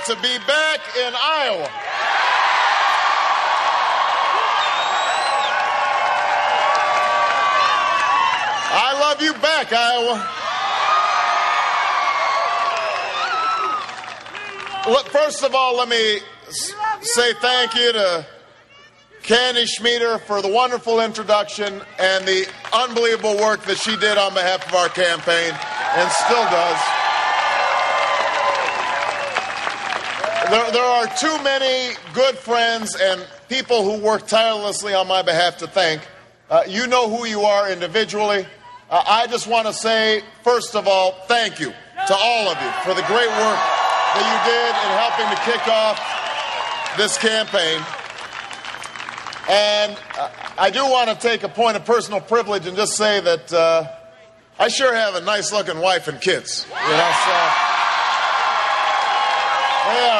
to be back in Iowa. I love you back, Iowa. First of all, let me say thank you to Candy Schmieder for the wonderful introduction and the unbelievable work that she did on behalf of our campaign and still does. There are too many good friends and people who work tirelessly on my behalf to thank. You know who you are individually. I just want to say, first of all, thank you to all of you for the great work that you did in helping to kick off this campaign. And I do want to take a point of personal privilege and just say that I sure have a nice-looking wife and kids. You know, so they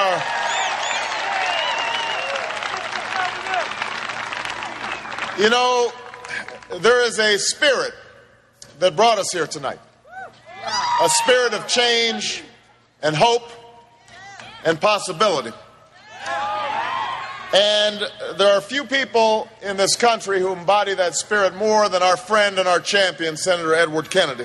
are. You know, there is a spirit that brought us here tonight. A spirit of change and hope and possibility. And there are few people in this country who embody that spirit more than our friend and our champion, Senator Edward Kennedy.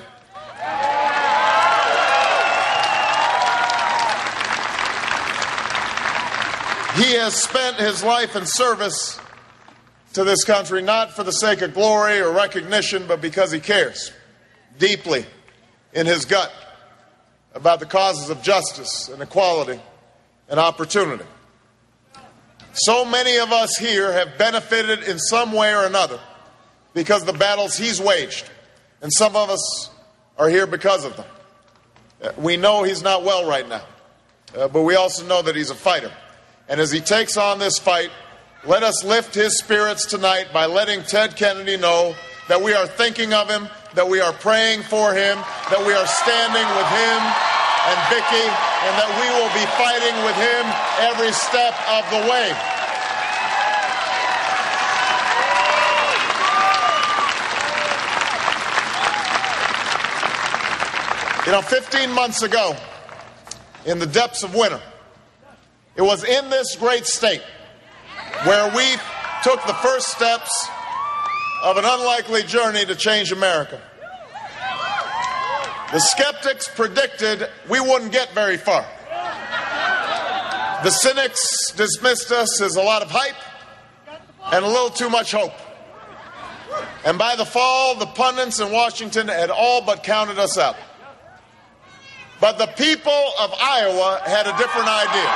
He has spent his life in service to this country, not for the sake of glory or recognition, but because he cares deeply in his gut about the causes of justice and equality and opportunity. So many of us here have benefited in some way or another because of the battles he's waged, and some of us are here because of them. We know he's not well right now, but we also know that he's a fighter. And as he takes on this fight, let us lift his spirits tonight by letting Ted Kennedy know that we are thinking of him, that we are praying for him, that we are standing with him and Vicki, and that we will be fighting with him every step of the way. You know, 15 months ago, in the depths of winter, it was in this great state where we took the first steps of an unlikely journey to change America. The skeptics predicted we wouldn't get very far. The cynics dismissed us as a lot of hype and a little too much hope. And by the fall, the pundits in Washington had all but counted us out. But the people of Iowa had a different idea.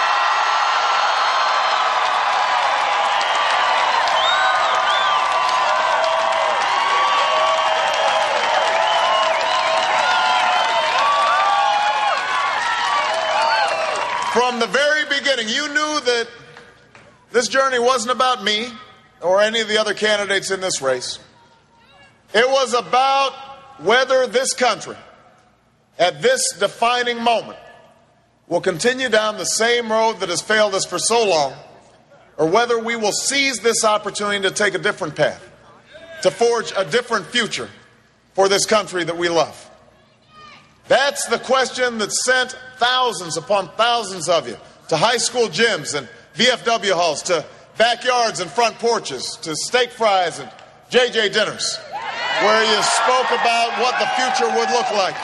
From the very beginning, you knew that this journey wasn't about me or any of the other candidates in this race. It was about whether this country, at this defining moment, will continue down the same road that has failed us for so long, or whether we will seize this opportunity to take a different path, to forge a different future for this country that we love. That's the question that sent thousands upon thousands of you to high school gyms and VFW halls, to backyards and front porches, to steak fries and JJ dinners, where you spoke about what the future would look like.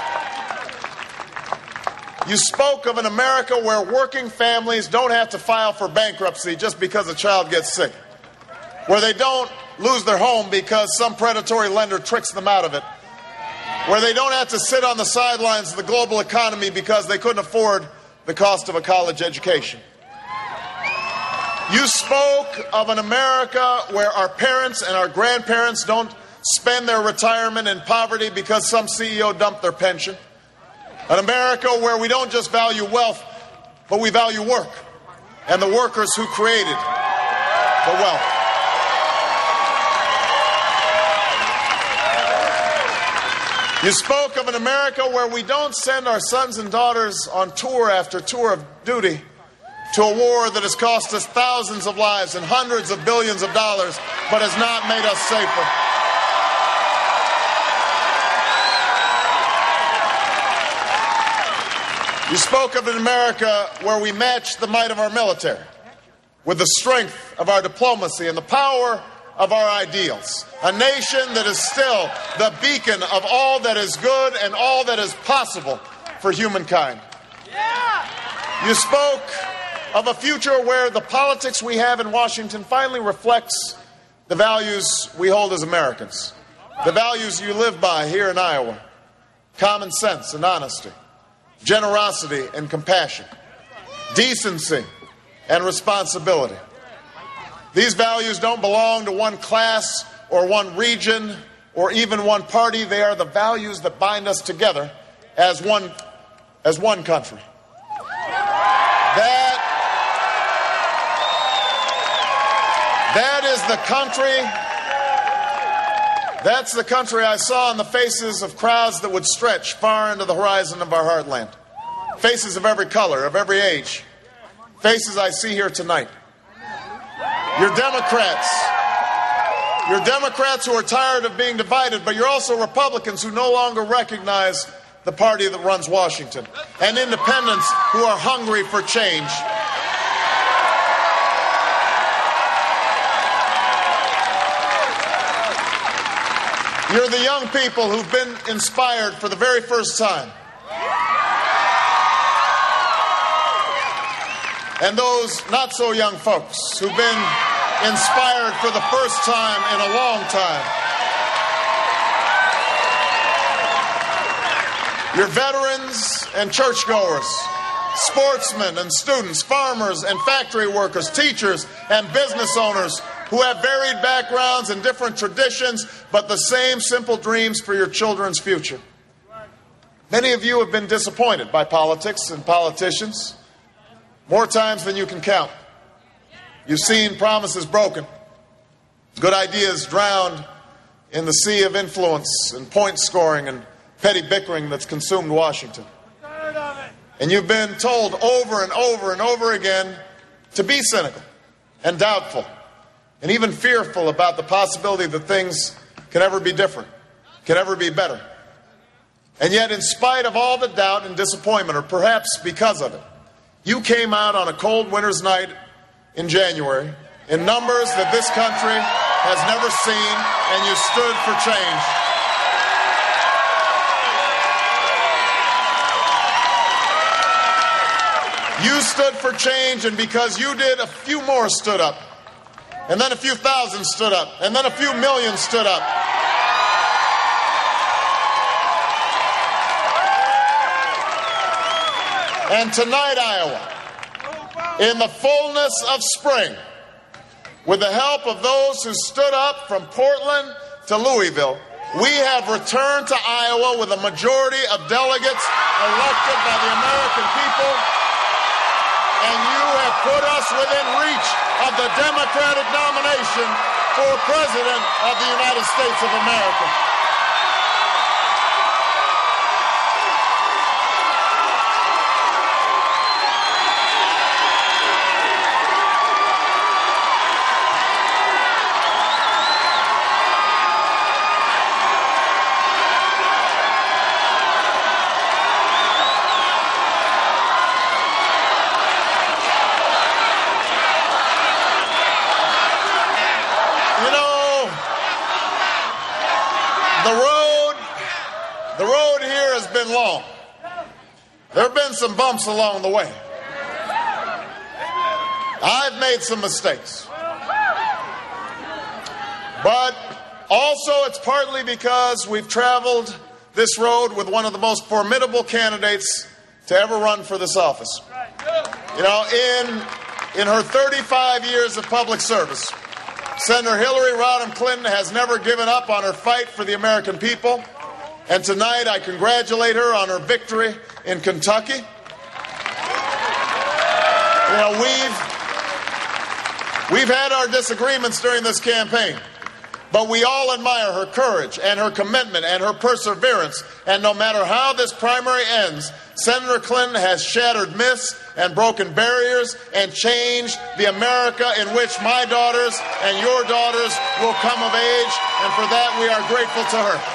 You spoke of an America where working families don't have to file for bankruptcy just because a child gets sick, where they don't lose their home because some predatory lender tricks them out of it, where they don't have to sit on the sidelines of the global economy because they couldn't afford the cost of a college education. You spoke of an America where our parents and our grandparents don't spend their retirement in poverty because some CEO dumped their pension. An America where we don't just value wealth, but we value work and the workers who created the wealth. You spoke of an America where we don't send our sons and daughters on tour after tour of duty to a war that has cost us thousands of lives and hundreds of billions of dollars, but has not made us safer. You spoke of an America where we match the might of our military with the strength of our diplomacy and the power of our ideals. A nation that is still the beacon of all that is good and all that is possible for humankind. You spoke of a future where the politics we have in Washington finally reflects the values we hold as Americans, the values you live by here in Iowa: common sense and honesty, generosity and compassion, decency and responsibility. These values don't belong to one class or one region or even one party. They are the values that bind us together as one country. That is the country. That's the country I saw in the faces of crowds that would stretch far into the horizon of our heartland. Faces of every color, of every age. Faces I see here tonight. You're Democrats. You're Democrats who are tired of being divided, but you're also Republicans who no longer recognize the party that runs Washington, and independents who are hungry for change. You're the young people who've been inspired for the very first time. And those not so young folks who've been inspired for the first time in a long time. You're veterans and churchgoers, sportsmen and students, farmers and factory workers, teachers and business owners who have varied backgrounds and different traditions, but the same simple dreams for your children's future. Many of you have been disappointed by politics and politicians, more times than you can count. You've seen promises broken, good ideas drowned in the sea of influence and point scoring and petty bickering that's consumed Washington. And you've been told over and over and over again to be cynical and doubtful and even fearful about the possibility that things can ever be different, can ever be better. And yet, in spite of all the doubt and disappointment, or perhaps because of it, you came out on a cold winter's night in January in numbers that this country has never seen, and you stood for change. You stood for change, and because you did, a few more stood up. And then a few thousand stood up. And then a few million stood up. And tonight, Iowa, in the fullness of spring, with the help of those who stood up from Portland to Louisville, we have returned to Iowa with a majority of delegates elected by the American people. And you have put us within reach of the Democratic nomination for President of the United States of America. Long. There have been some bumps along the way. I've made some mistakes. But also it's partly because we've traveled this road with one of the most formidable candidates to ever run for this office. You know, in her 35 years of public service, Senator Hillary Rodham Clinton has never given up on her fight for the American people. And tonight, I congratulate her on her victory in Kentucky. You know, we've had our disagreements during this campaign, but we all admire her courage and her commitment and her perseverance. And no matter how this primary ends, Senator Clinton has shattered myths and broken barriers and changed the America in which my daughters and your daughters will come of age. And for that, we are grateful to her.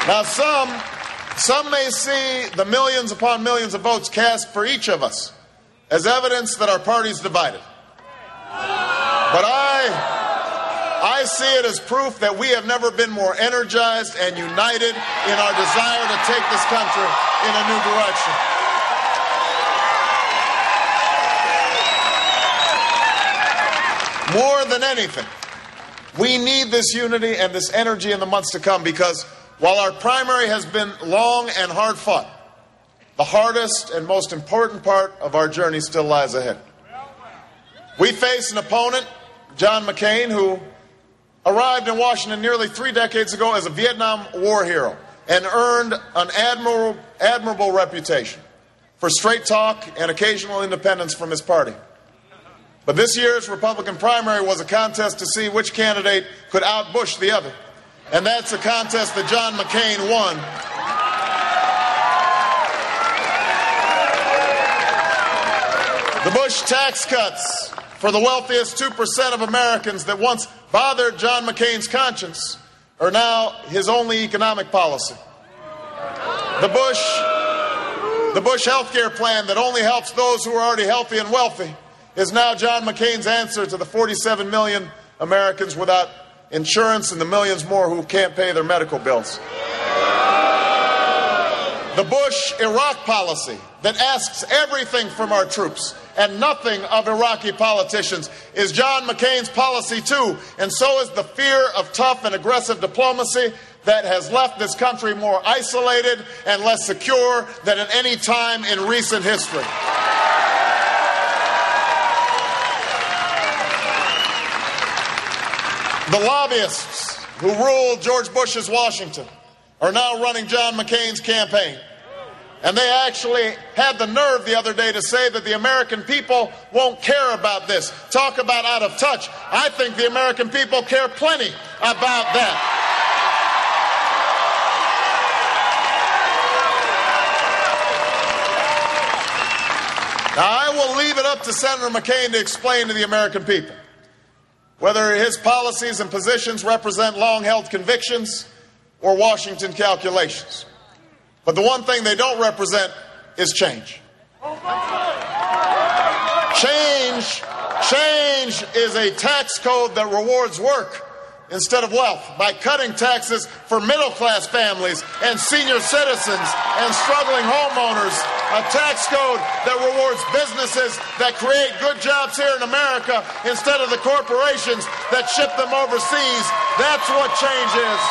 Now, some may see the millions upon millions of votes cast for each of us as evidence that our party's divided. But I see it as proof that we have never been more energized and united in our desire to take this country in a new direction. More than anything, we need this unity and this energy in the months to come, because while our primary has been long and hard fought, the hardest and most important part of our journey still lies ahead. We face an opponent, John McCain, who arrived in Washington nearly 3 decades ago as a Vietnam War hero and earned an admirable reputation for straight talk and occasional independence from his party. But this year's Republican primary was a contest to see which candidate could out-Bush the other. And that's a contest that John McCain won. The Bush tax cuts for the wealthiest 2% of Americans that once bothered John McCain's conscience are now his only economic policy. The Bush health care plan that only helps those who are already healthy and wealthy is now John McCain's answer to the 47 million Americans without insurance and the millions more who can't pay their medical bills. The Bush Iraq policy that asks everything from our troops and nothing of Iraqi politicians is John McCain's policy too, and so is the fear of tough and aggressive diplomacy that has left this country more isolated and less secure than at any time in recent history. The lobbyists who ruled George Bush's Washington are now running John McCain's campaign. And they actually had the nerve the other day to say that the American people won't care about this. Talk about out of touch. I think the American people care plenty about that. Now, I will leave it up to Senator McCain to explain to the American people whether his policies and positions represent long-held convictions or Washington calculations. But the one thing they don't represent is change. Change is a tax code that rewards work instead of wealth by cutting taxes for middle-class families and senior citizens and struggling homeowners. A tax code that rewards businesses that create good jobs here in America instead of the corporations that ship them overseas. That's what change is.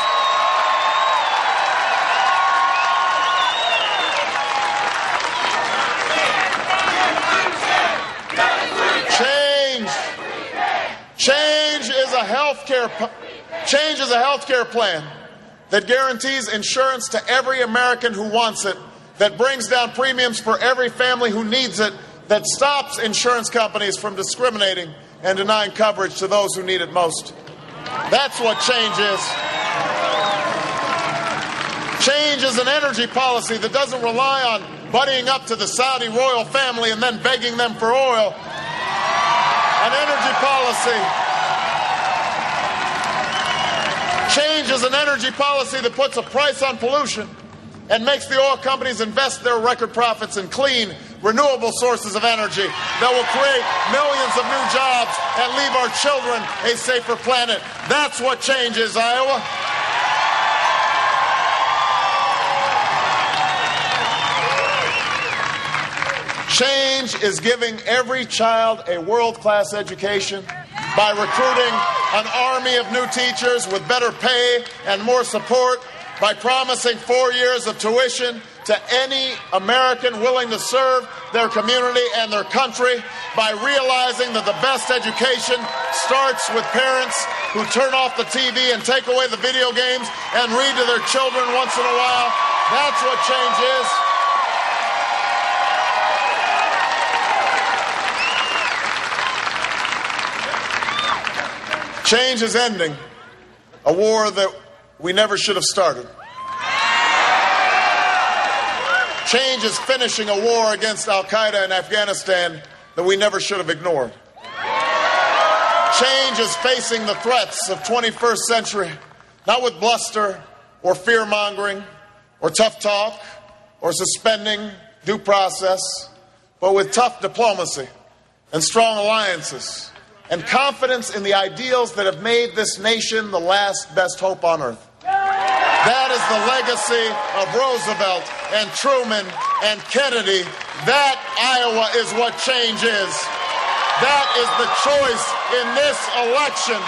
Change is a health care plan that guarantees insurance to every American who wants it, that brings down premiums for every family who needs it, that stops insurance companies from discriminating and denying coverage to those who need it most. That's what change is. Change is an energy policy that doesn't rely on buddying up to the Saudi royal family and then begging them for oil. An energy policy. Change is an energy policy that puts a price on pollution and makes the oil companies invest their record profits in clean, renewable sources of energy that will create millions of new jobs and leave our children a safer planet. That's what change is, Iowa. Change is giving every child a world-class education by recruiting an army of new teachers with better pay and more support, by promising 4 years of tuition to any American willing to serve their community and their country, by realizing that the best education starts with parents who turn off the TV and take away the video games and read to their children once in a while. That's what change is. Change is ending a war that we never should have started. Change is finishing a war against Al-Qaeda in Afghanistan that we never should have ignored. Change is facing the threats of 21st century, not with bluster, or fear-mongering or tough talk or suspending due process, but with tough diplomacy and strong alliances and confidence in the ideals that have made this nation the last best hope on earth. That is the legacy of Roosevelt and Truman and Kennedy. That, Iowa, is what change is. That is the choice in this election.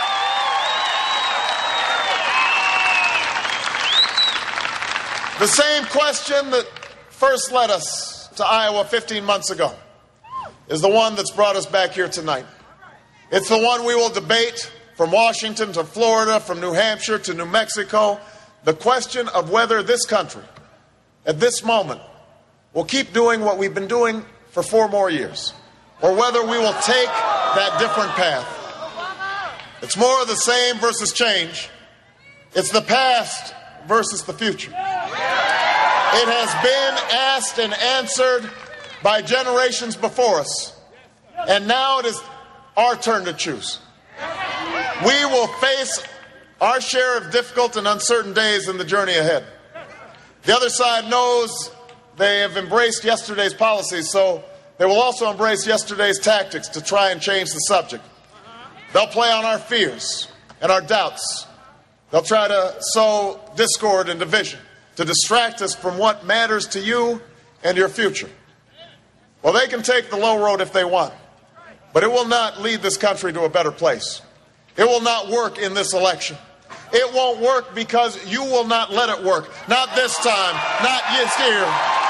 The same question that first led us to Iowa 15 months ago is the one that's brought us back here tonight. It's the one we will debate from Washington to Florida, from New Hampshire to New Mexico. The question of whether this country, at this moment, will keep doing what we've been doing for 4 more years, or whether we will take that different path. It's more of the same versus change. It's the past versus the future. It has been asked and answered by generations before us, and now it is our turn to choose. We will face our share of difficult and uncertain days in the journey ahead. The other side knows they have embraced yesterday's policies, so they will also embrace yesterday's tactics to try and change the subject. They'll play on our fears and our doubts. They'll try to sow discord and division to distract us from what matters to you and your future. Well, they can take the low road if they want, but it will not lead this country to a better place. It will not work in this election. It won't work because you will not let it work. Not this time, not this year.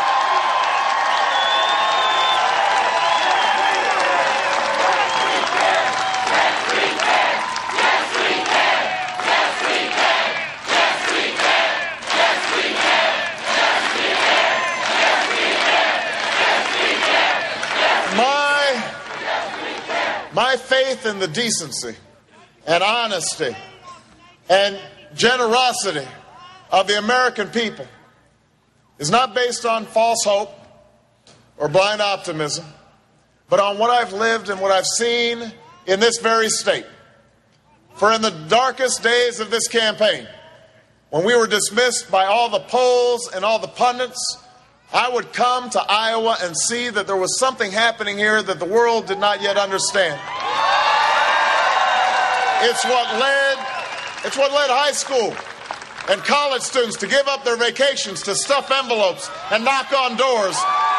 My faith in the decency and honesty and generosity of the American people is not based on false hope or blind optimism, but on what I've lived and what I've seen in this very state. For in the darkest days of this campaign, when we were dismissed by all the polls and all the pundits, I would come to Iowa and see that there was something happening here that the world did not yet understand. It's what led high school and college students to give up their vacations to stuff envelopes and knock on doors.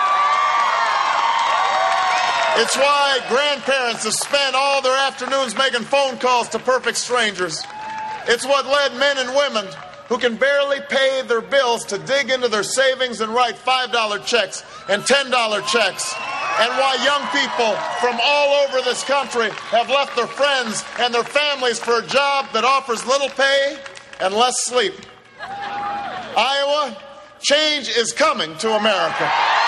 It's why grandparents have spent all their afternoons making phone calls to perfect strangers. It's what led men and women who can barely pay their bills to dig into their savings and write $5 checks and $10 checks, and why young people from all over this country have left their friends and their families for a job that offers little pay and less sleep. Iowa, change is coming to America.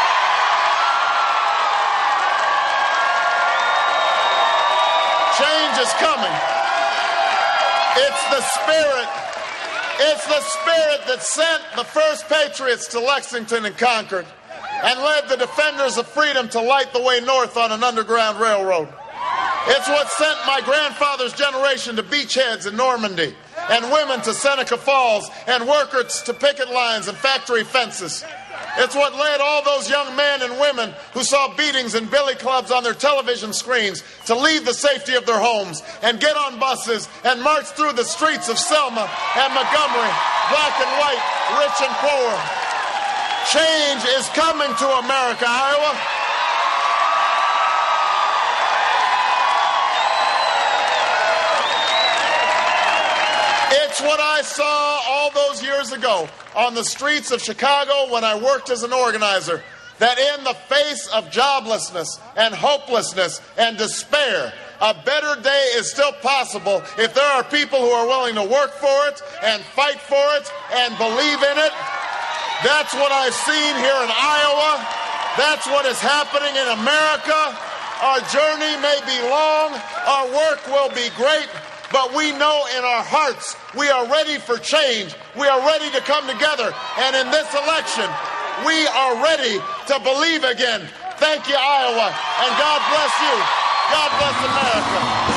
Change is coming. It's the spirit that sent the first patriots to Lexington and Concord and led the defenders of freedom to light the way north on an underground railroad. It's what sent my grandfather's generation to beachheads in Normandy, and women to Seneca Falls, and workers to picket lines and factory fences. It's what led all those young men and women who saw beatings and billy clubs on their television screens to leave the safety of their homes and get on buses and march through the streets of Selma and Montgomery, black and white, rich and poor. Change is coming to America, Iowa. It's what I saw all those years ago on the streets of Chicago when I worked as an organizer, that in the face of joblessness and hopelessness and despair, a better day is still possible if there are people who are willing to work for it and fight for it and believe in it. That's what I've seen here in Iowa. That's what is happening in America. Our journey may be long, our work will be great, but we know in our hearts we are ready for change. We are ready to come together. And in this election, we are ready to believe again. Thank you, Iowa, and God bless you. God bless America.